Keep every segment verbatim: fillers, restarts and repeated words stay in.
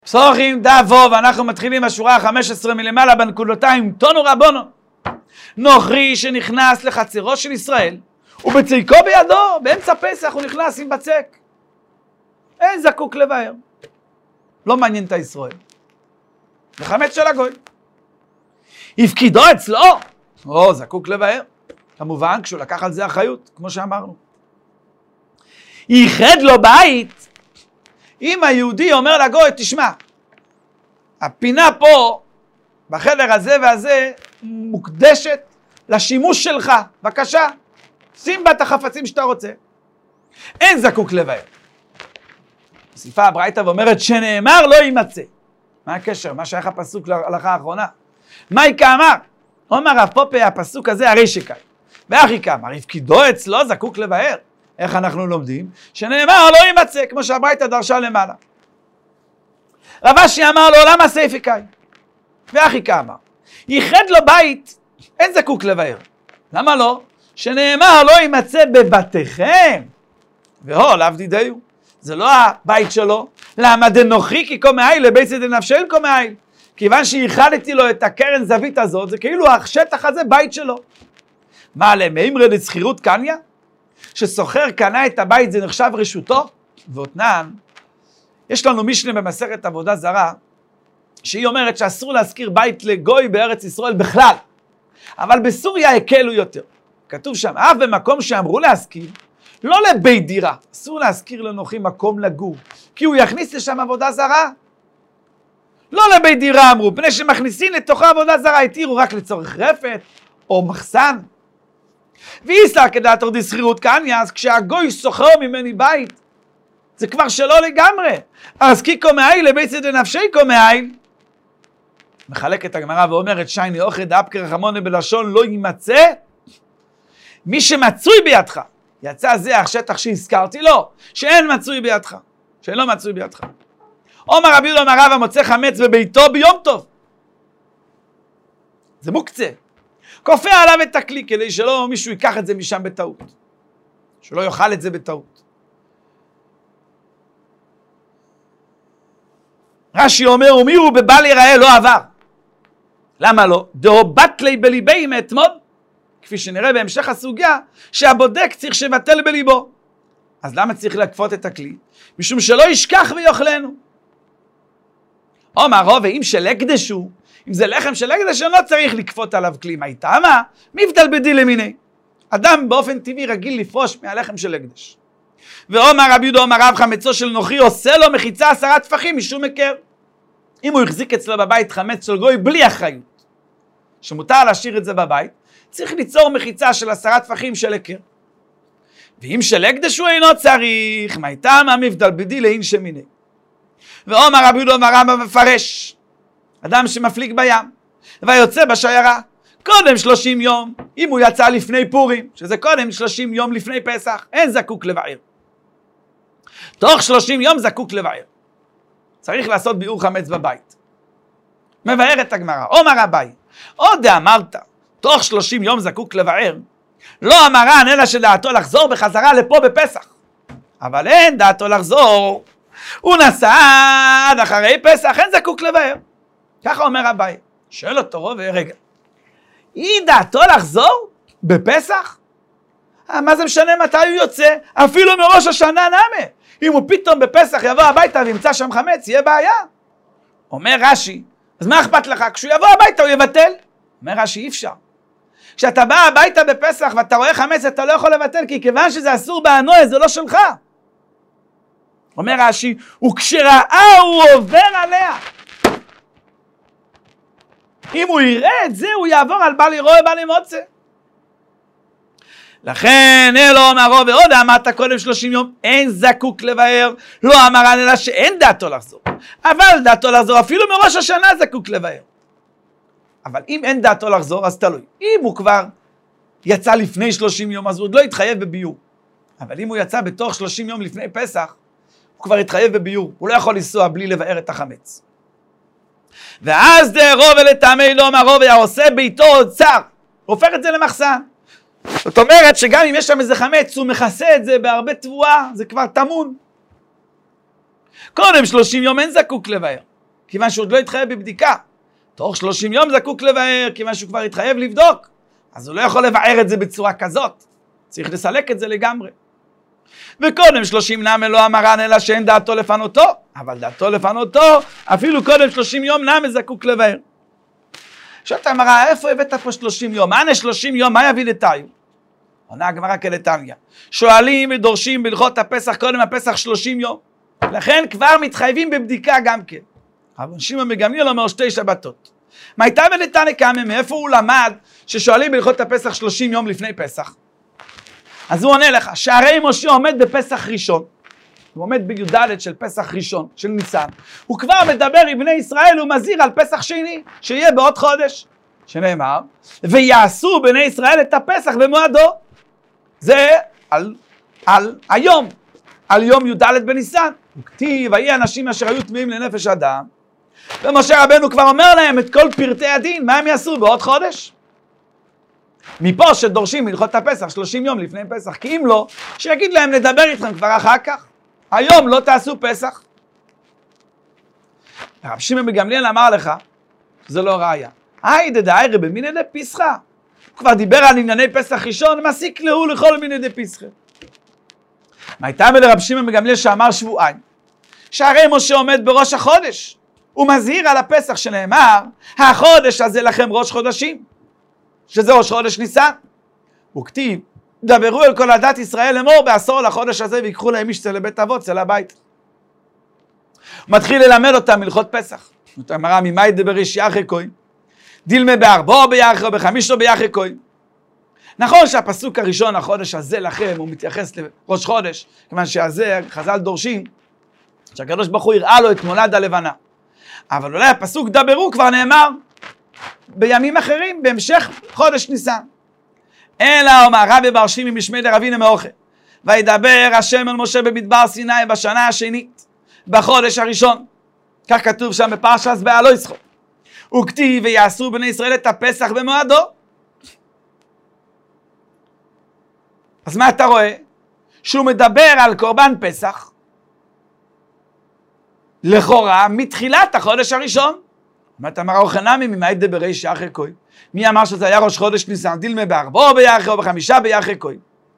פסוחים דאבו, ואנחנו מתחילים בשורה ה-חמש עשרה מלמעלה בנקודותיים. תונו רבונו, נוכרי שנכנס לחצרו של ישראל ובציקו בידו, באמצע פסח הוא נכנס עם בצק, אין זקוק לבאר, לא מעניין את הישראל, זה חמץ של הגוי. הפקידו אצלו, או זקוק לבאר, כמובן כשהוא לקח על זה אחריות, כמו שאמרנו. ייחד לו בית, אם היהודי אומר לגוי, תשמע, הפינה פה, בחדר הזה והזה, מוקדשת לשימוש שלך, בבקשה, שים בה את החפצים שאתה רוצה, אין זקוק לבאר. מוסיפה הברייתא ואומרת שנאמר לא יימצא. מה הקשר? מה שייך הפסוק להלכה האחרונה? מהי כאמר? אומר רב פופא, הפסוק הזה הרי שקאי. ואחי כאמר, הפקידו אצלו זקוק לבאר. איך אנחנו לומדים? שנאמר לא יימצא, כמו שהברייתא דרשה למעלה. רב אשי אמר לו, למה סייפי קאי? ואחי כאמר, ייחד לו בית, אין זקוק לבאר. למה לא? שנאמר לא יימצא בבתיכם. והוא, לאו דידיו. זה לא הבית שלו. למה דנוכרי כי כה מאיל לבית דנפשי כה מאיל. כיוון שייחדתי לו את הקרן זווית הזאת, זה כאילו השטח הזה בית שלו. מה עליהם? מאמרי לזכירות קניה? שסוחר קנה את הבית זה נחשב רשותו? ואותנן, יש לנו משנה במסכת עבודה זרה, שהיא אומרת שאסור להזכיר בית לגוי בארץ ישראל בכלל. אבל בסוריה הקלו יותר. כתוב שם, אף במקום שאמרו להזכיר, לא לבית דירה, אסור להזכיר לנוכרי מקום לגור, כי הוא יכניס לשם עבודה זרה. לא לבית דירה אמרו, פני שמכניסים לתוכה עבודה זרה, התירו רק לצורך רפת או מחסן. ואיסר כדעת אורדי שכירות קניה, אז כשהגוי סוחר ממני בית, זה כבר שלו לגמרי. אז כי כה מאיל לבית דנפשי כה מאיל. מחלקת הגמרא ואומרת, שייני אוכי דאפקר רחמונה בלשון לא יימצא, מי שמצוי בידך, יצא זה השטח שהזכרתי לו, שאין מצוי בידך, שאין מצוי בידך. אומר רבי יהודה אמר רבא מוצא חמץ בביתו ביום טוב. זה מוקצה. כופה עליו את הכלי כדי שלא מישהו ייקח את זה משם בטעות. שלא יאכל את זה בטעות. רש"י אומר, ומי הוא בבל יראה לא עבר. למה לא? דהו בטלי בליבי מאתמול. כפי שנראה בהמשך הסוגיה, שהבודק צריך שבטל בליבו. אז למה צריך להקפות את הכלי? משום שלא ישכח ויאכלנו. אומר רוב, ואם של הקדשו, אם זה לחם של הקדש, לא צריך לקפות עליו כלי. מה איתה? מה? מבדל בדי למיני. אדם באופן טבעי רגיל לפרוש מהלחם של הקדש. ואומר רבי יהודה אומר רב חמצו של נוכרי עושה לו מחיצה עשרה טפחים משום היכר. אם הוא החזיק אצלו בבית חמץ של גוי בלי אחריות, שמותר להשאיר את זה בבית, צריך ליצור מחיצה של עשרה טפחים של היכר. ואם של הקדש הוא אינו צריך, מה איתה? מה מבדל בדי לאין שמיני. ואומר רבי יהודה אומר רב מפרש, אדם שמפליג בים, ויוצא בשיירה, קודם שלושים יום, אם הוא יצא לפני פורים, שזה קודם שלושים יום לפני פסח, אין זקוק לבאר. תוך שלושים יום זקוק לבאר. צריך לעשות ביעור חמץ בבית. מבאר את הגמרא, אומר אביי, עוד אמרת, תוך שלושים יום זקוק לבאר, לא אמרן אלא שדעתו לחזור בחזרה לפה בפסח. אבל אין דעתו לחזור, הוא נסע עד אחרי פסח, אין זקוק לבאר. ככה אומר אביי. שואל אותו רוב, רגע, היא דעתו לחזור בפסח? מה זה משנה מתי הוא יוצא? אפילו מראש השנה נמה. אם הוא פתאום בפסח יבוא הביתה וימצא שם חמץ, יהיה בעיה. אומר רש"י, אז מה אכפת לך? כשהוא יבוא הביתה הוא יבטל. אומר רש"י, אי אפשר. כשאתה בא הביתה בפסח ואתה רואה חמץ, אתה לא יכול לבטל, כי כיוון שזה אסור בענוע, זה לא שלך. אומר רש"י, וכשראה הוא עובר עליה. אם הוא יראה את זה, הוא יעבור על בל יראה בל ימוצא. לכן, אלו אמרו ועוד אמרת קודם שלושים יום, אין זקוק לבאר, לא אמרן אלא שאין דעתו לחזור. אבל דעתו לחזור, אפילו מראש השנה זקוק לבאר. אבל אם אין דעתו לחזור, אז תלוי. אם הוא כבר יצא לפני שלושים יום, אז הוא עוד לא יתחייב בביור. אבל אם הוא יצא בתוך שלושים יום לפני פסח, הוא כבר יתחייב בביור. הוא לא יכול לנסוע בלי לבאר את החמץ. ואז דרוב ולטעמי לא אמרו והעושה ביתו עוד צר. הוא הופך את זה למחסן. זאת אומרת שגם אם יש שם איזה חמץ, הוא מכסה את זה בהרבה תבואה, זה כבר תמון. קודם שלושים יום אין זקוק לבאר. כיוון שהוא עוד לא התחייב בבדיקה. תוך שלושים יום זקוק לבאר, כיוון שהוא כבר התחייב לבדוק. אז הוא לא יכול לבאר את זה בצורה כזאת. צריך לסלק את זה לגמרי. וקודם שלושים נמה לא אמרן אלא שאין דעתו לפנותו, אבל דעתו לפנותו, אפילו קודם שלושים יום נמה זקוק לבאר. שואלת הגמרא, איפה הבאת פה שלושים יום? מה שלושים יום, מה יביא לתיו? עונה הגמרא כדתניא. שואלים ודורשים בהלכות הפסח, קודם הפסח שלושים יום. לכן כבר מתחייבים בבדיקה גם כן. אבל שמעון בן גמליאל אומר שתי שבתות. מה הייתה ולתניא קמא, מאיפה הוא למד ששואלים בהלכות הפסח שלושים יום לפני פסח? אז הוא עונה לך, שהרי משה עומד בפסח ראשון, הוא עומד בי"ד של פסח ראשון, של ניסן, הוא כבר מדבר עם בני ישראל, הוא מזהיר על פסח שני, שיהיה בעוד חודש, שנאמר, ויעשו בני ישראל את הפסח במועדו, זה על, על היום, על יום י"ד בניסן, הוא כתיב, ויהי אנשים אשר היו טמאים לנפש אדם, ומשה רבנו כבר אומר להם את כל פרטי הדין, מה הם יעשו בעוד חודש? מפה שדורשים הלכות הפסח שלושים יום לפני פסח, כי אם לא, שיגיד להם לדבר איתכם כבר אחר כך. היום לא תעשו פסח. רב שמעון בן גמליאל אמר לך, זה לא ראיה. היי דדאיירא במינא דפסחא. הוא כבר דיבר על ענייני פסח ראשון, מסיק להו לכל מינא דפסחא. מה הייתה לרב שמעון בן גמליאל שאמר שבועיים? שהרי משה עומד בראש החודש. הוא מזהיר על הפסח שנאמר, החודש הזה לכם ראש חודשים. שזה ראש חודש ניסן. הוא כתיב, דברו אל כל עדת ישראל לאמור בעשור לחודש הזה ויקחו להם איש צא לבית אבות, צא לבית. הוא מתחיל ללמד אותם הלכות פסח. זאת אומרת, ממאי דבריש יחי כהן, דילמה בארבעו ביחי או בחמישו ביחי כהן. נכון שהפסוק הראשון, החודש הזה לכם, הוא מתייחס לראש חודש, כיוון שהזה חז"ל דורשים, שהקדוש ברוך הוא הראה לו את מולד הלבנה. אבל אולי הפסוק דברו כבר נאמר, בימים אחרים, בהמשך חודש ניסן. אלא אומר רבי בר שימי משמי דרבינה מאוכל, וידבר השם אל משה במדבר סיני בשנה השנית, בחודש הראשון. כך כתוב שם בפרשת בהעלו ישחו. וכתיב ויעשו בני ישראל את הפסח במועדו. אז מה אתה רואה? שהוא מדבר על קורבן פסח, לכאורה מתחילת החודש הראשון. אומרת אמר אוחנמי ממאי דבריש יחי כהן. מי אמר שזה היה ראש חודש ניסן? דילמה בארבעו ביחי או בחמישה ביחי כהן.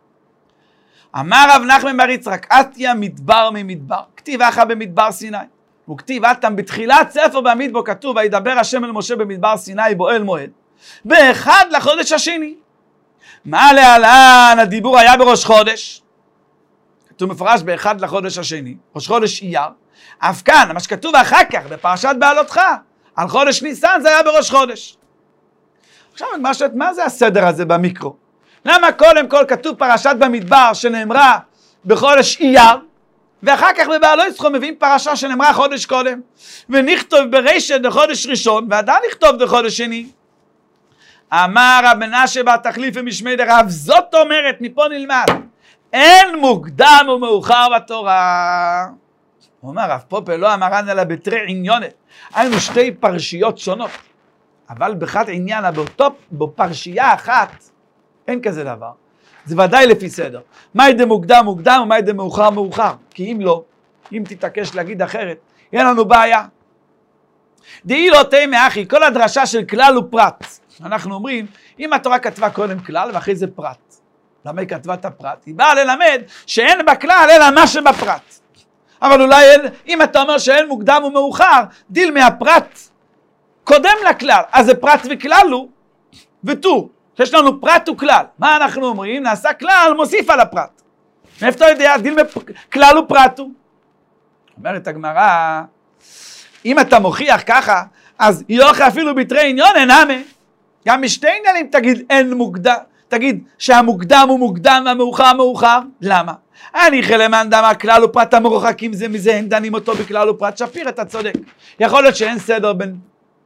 אמר רב נחמן בר יצחק, אתיה מדבר ממדבר. כתיב אחא במדבר סיני. וכתיב אתם בתחילת ספר במדבר כתוב, וידבר השם אל משה במדבר סיני באוהל מועד. באחד לחודש השני. מה להלן הדיבור היה בראש חודש? כתוב מפורש באחד לחודש השני. ראש חודש אייר. אף כאן, מה שכתוב אחר כך בפרשת בעלותך. על חודש ניסן זה היה בראש חודש. עכשיו מה, שאת, מה זה הסדר הזה במיקרו? למה קודם כל כתוב פרשת במדבר שנאמרה בחודש אייר, ואחר כך בבעלו ישחו מביאים פרשה שנאמרה חודש קודם, ונכתוב ברשת בחודש ראשון, ועדיין נכתוב בחודש שני. אמר רב מנשה בר תחליף ומשמי דרב, זאת אומרת, מפה נלמד, אין מוקדם ומאוחר בתורה. הוא אומר, רב פופל לא אמרן אלא בתרי עניונת. היינו שתי פרשיות שונות. אבל באחד עניין, באותו, בפרשייה אחת, אין כזה דבר. זה ודאי לפי סדר. מה ידע מוקדם מוקדם ומה ידע מאוחר מאוחר? כי אם לא, אם תתעקש להגיד אחרת, אין לנו בעיה. דאי לא תימא אחי, כל הדרשה של כלל הוא פרט. אנחנו אומרים, אם התורה כתבה קודם כלל ואחרי זה פרט. למה היא כתבה את הפרט? היא באה ללמד שאין בכלל אלא מה שבפרט. אבל אולי אין, אם אתה אומר שאין מוקדם ומאוחר, דיל מהפרט קודם לכלל, אז זה פרט וכלל הוא, ותו, שיש לנו פרט וכלל. מה אנחנו אומרים? נעשה כלל, מוסיף על הפרט. מאיפה אתה יודע? דיל מכלל ופרט הוא. אומרת הגמרא, אם אתה מוכיח ככה, אז יוכי אפילו בתרי עניון אין אמה. גם משתי עניינים תגיד אין מוקדם, תגיד שהמוקדם הוא מוקדם והמאוחר מאוחר. למה? אני חלמן דמה כלל ופרט המרוחקים זה מזה, הם דנים אותו בכלל ופרט. שפיר, אתה צודק. יכול להיות שאין סדר בין,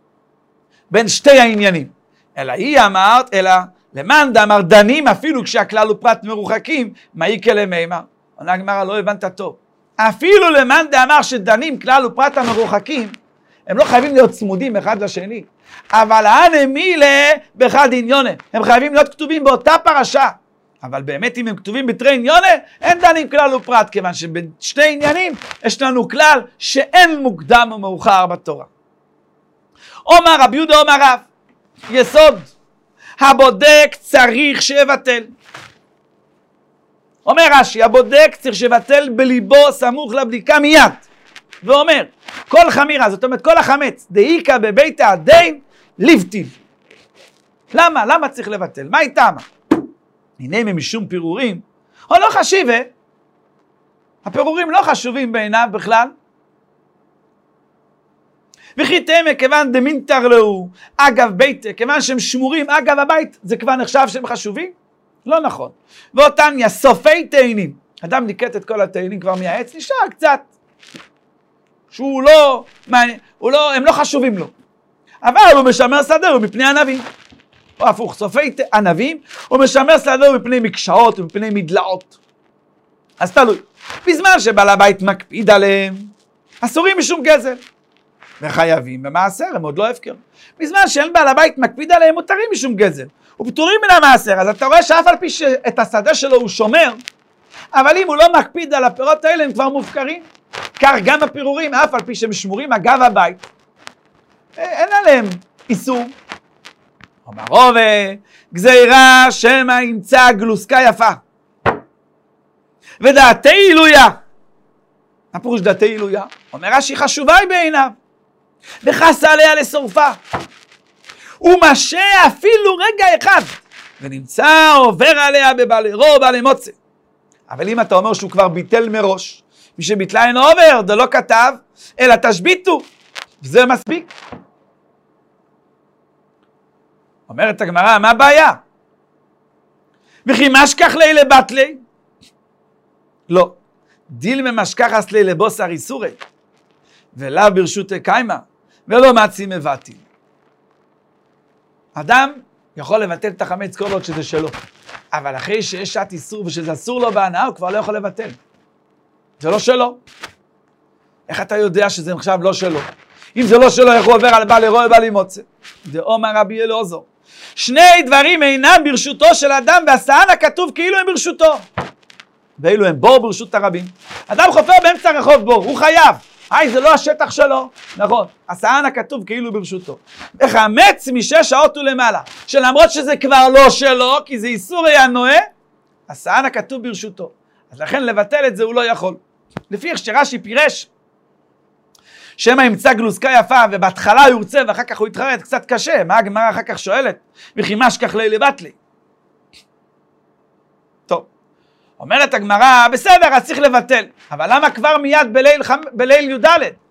בין שתי העניינים. אלא היא אמרת, אלא למאן דאמר דנים אפילו כשהכלל ופרט מרוחקים, מה יקה למימר? עונה הגמרא, לא הבנת טוב. אפילו למאן דאמר שדנים כלל ופרט המרוחקים, הם לא חייבים להיות צמודים אחד לשני. אבל הנה מילה באחד עניונה. הם חייבים להיות כתובים באותה פרשה. אבל באמת אם הם כתובים בתרי עניונה, אין דנים כלל ופרט, כיוון שבין שתי עניינים יש לנו כלל שאין מוקדם ומאוחר בתורה. אומר רבי יהודה אומר רב, יסוד, הבודק צריך שיבטל. אומר רש"י, הבודק צריך שיבטל בליבו סמוך לבדיקה מיד. ואומר, כל חמירה, זאת אומרת כל החמץ, דאיקה בבית הדין, לבטיל. למה? למה צריך לבטל? מה איתם? הנה משום פירורים, או לא חשיבה, הפירורים לא חשובים בעיניו בכלל. וכי תמה כיוון דמינתר לו, אגב בית, כיוון שהם שמורים אגב הבית, זה כבר נחשב שהם חשובים? לא נכון. ואותניה, סופי תאנים. אדם ניקט את כל התאנים כבר מהעץ, נשאר קצת. שהוא לא, הוא לא, הם לא חשובים לו. אבל הוא משמר סדר מפני ענבים. או הפוך, סופי ענבים, הוא משמר סדר מפני מקשאות ומפני מדלעות. אז תלוי. בזמן שבעל הבית מקפיד עליהם, אסורים משום גזל. וחייבים במעשר, הם עוד לא הפקר. בזמן שאין בעל הבית מקפיד עליהם, מותרים משום גזל. ופטורים מן המעשר, אז אתה רואה שאף על פי שאת השדה שלו הוא שומר, אבל אם הוא לא מקפיד על הפירות האלה, הם כבר מופקרים. כך גם הפירורים, אף על פי שהם שמורים אגב הבית, אין עליהם איסור. אומר רובה, גזירה שמא ימצא גלוסקה יפה. ודעתי עילויה. מה פירוש דעתי עילויה? אומר רש"י חשובה היא בעיניו. וחס עליה לשורפה. הוא משה אפילו רגע אחד. ונמצא עובר עליה בבעלי רוב, בעלי מוצא. אבל אם אתה אומר שהוא כבר ביטל מראש, מי שביטלה אינו עובר, זה לא כתב, אלא תשביתו. זה מספיק. אומרת הגמרא, מה הבעיה? וכי משכח לילה בטלי? לא. דיל ממשכחס לילה בוסר איסורי, ולאו ברשותי קיימה, ולא מצי מבטל. אדם יכול לבטל את החמץ כל עוד שזה שלו. אבל אחרי שיש שעת איסור ושזה אסור לו בהנאה, הוא כבר לא יכול לבטל. זה לא שלו. איך אתה יודע שזה עכשיו לא שלו? אם זה לא שלו, איך הוא עובר על בעלי רועה בעלי מוצא? דאמר רבי אלעזר. שני דברים אינם ברשותו של אדם, והסען הכתוב כאילו הם ברשותו. ואילו הם בור ברשות הרבים. אדם חופר באמצע הרחוב בור, הוא חייב. היי, זה לא השטח שלו. נכון, הסען הכתוב כאילו ברשותו. וחמץ משש שעות ולמעלה, שלמרות שזה כבר לא שלו, כי זה איסור היה נועה, הסען הכתוב ברשותו. אז לכן לבטל את זה הוא לא יכול. לפי איך שרש"י פירש, שמא ימצא גלוסקה יפה, ובהתחלה הוא ירצה ואחר כך הוא יתחרט, קצת קשה. מה הגמרא אחר כך שואלת? וכי משכח לילה בטלי. טוב, אומרת הגמרא, בסדר, אז צריך לבטל. אבל למה כבר מיד בליל, חמ... בליל י"ד?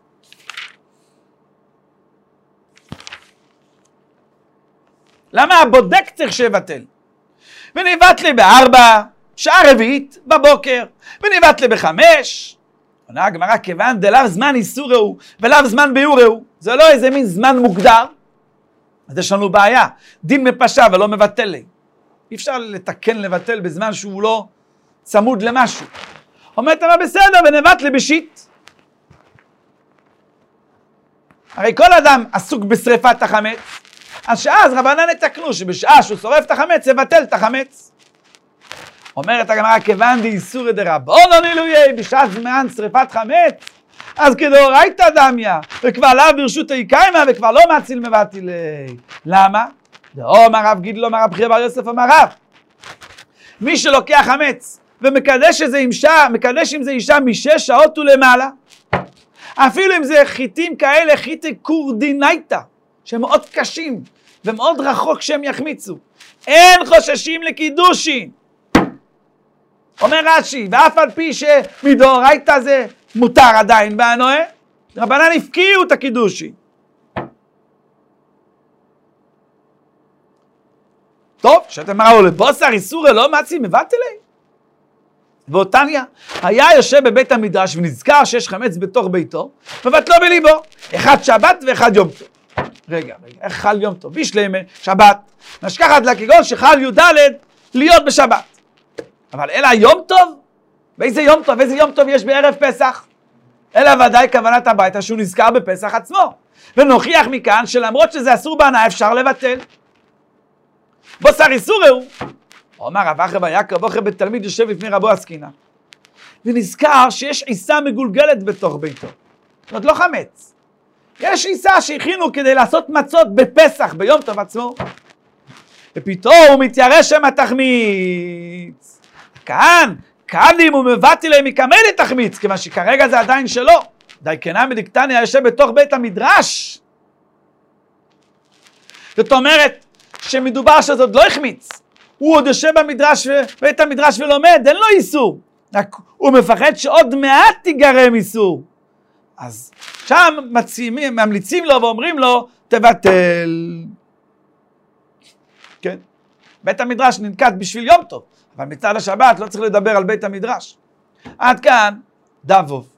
למה הבודק צריך שיבטל? ונבטלי בארבע, שעה רביעית בבוקר, ונבטלי בחמש. עונה הגמרא, כיוון דלאו זמן איסור ראו, ולאו זמן ביור ראו. זה לא איזה מין זמן מוגדר. אז יש לנו בעיה. דין מפשע ולא מבטל לי. אי אפשר לתקן לבטל בזמן שהוא לא צמוד למשהו. אומרת, אבל בסדר, ונבטלי בשיט. הרי כל אדם עסוק בשריפת החמץ, אז שאז רבנן נתקנו שבשעה שהוא שורף את החמץ, יבטל את החמץ. אומרת הגמרא, כיוון דאיסורא דרבנן עילויה, בשעת זמן שריפת חמץ, אז כדאורייתא דמיא, וכבר לאו ברשותי קיימא, וכבר לא מציל מבטל. למה? דאמר רב גידלו אמר רב חייא בר יוסף אמר רב, מי שלוקח חמץ ומקדש איזה אישה, מקדש עם זה אישה משש שעות ולמעלה, אפילו אם זה חיטים כאלה, חיטי קורדינייתא, שהם מאוד קשים ומאוד רחוק שהם יחמיצו, אין חוששים לקידושין. אומר רש"י, ואף על פי שמדאורייתא זה מותר עדיין בהנועה, רבנן הפקיעו את הקידושין. טוב, שאתם אמרו לבוסר איסורא לא מצי מבטלי. ואותניה, היה יושב בבית המדרש ונזכר שיש חמץ בתוך ביתו, מבטלו בליבו, אחד שבת ואחד יום טוב. רגע, רגע, איך חל יום טוב? בישלמה, שבת, משכחת לה כגון שחל י"ד להיות בשבת. אבל אלא יום טוב? באיזה יום טוב? איזה יום טוב יש בערב פסח? אלא ודאי כוונת הביתה שהוא נזכר בפסח עצמו. ונוכיח מכאן שלמרות שזה אסור בהנאה אפשר לבטל. בוסר איסורא הוא. אומר רב אחא בר יעקב, אחא בתלמיד יושב לפני רבו עסקינן. ונזכר שיש עיסה מגולגלת בתוך ביתו. זאת אומרת לא חמץ. יש עיסה שהכינו כדי לעשות מצות בפסח, ביום טוב עצמו, ופתאום הוא מתיירא שמא תחמיץ. כאן, כאן אם הוא מבטל להם יקמא לתחמיץ, כיוון שכרגע זה עדיין שלו. דייקנא מדיקטניה יושב בתוך בית המדרש. זאת אומרת שמדובר שזאת לא החמיץ. הוא עוד יושב במדרש, בית המדרש ולומד, אין לו איסור. רק הוא מפחד שעוד מעט תיגרם איסור. אז שם מציעים, ממליצים לו ואומרים לו, תבטל. כן? בית המדרש ננקט בשביל יום טוב, אבל מצד השבת לא צריך לדבר על בית המדרש. עד כאן, דף ו'.